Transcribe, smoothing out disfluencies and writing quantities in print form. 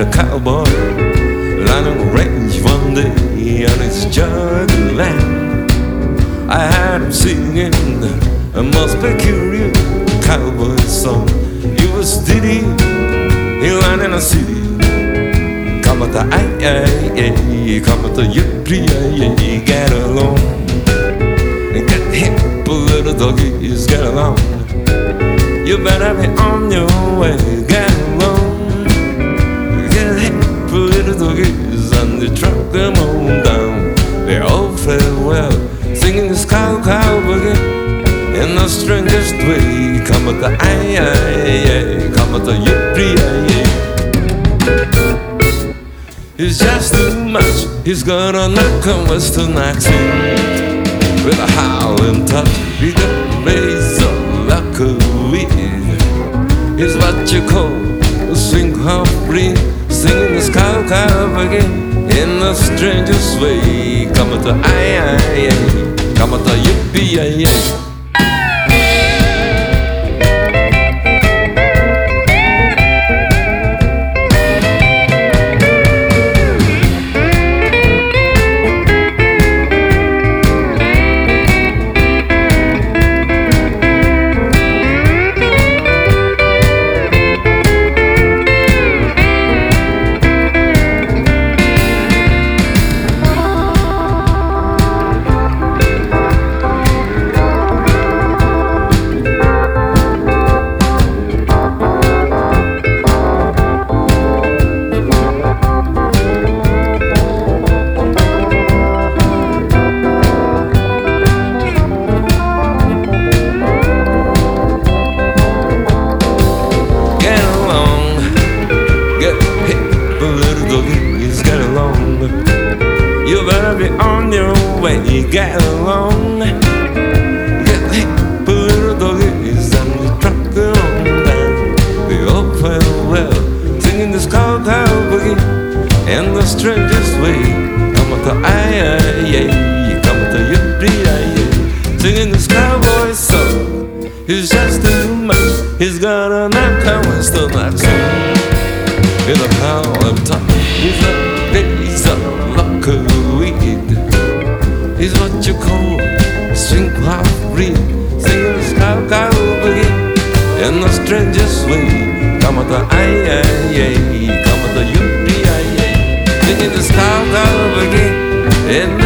a cowboy lying on a range one day on his jungle land. I heard him singing a most peculiar cowboy song. He was Diddy, he landed in a city. Come at the I, come at the yippee, get along. Get hip, little doggies, get along. You better be on your way, get along. Get hip, little doggies, and they truck them on down. They all farewell, singing this cow boogie in the strangest way. Come at the I, come at the yippee. It's just too much. He's gonna knock a western accent with a howling touch. He got razor like a weed. He's what you call a swing half-breed, singing this cow again in the strangest way. Come at the I, come at the yippee. You better be on your way, get along. Get hip, little doggies, and we truck them on down. We all play well, singing this cow boogie in the strangest way. Come at the I, come at the yippee, singing this cowboy song. He's just too much, he's got a knock on western accent. In a power of top, he's a like a weed. He's what you call a swing half-breed, singing this cow boogie in the strangest way. Come at the I, come at the yippee, singing this cow boogie in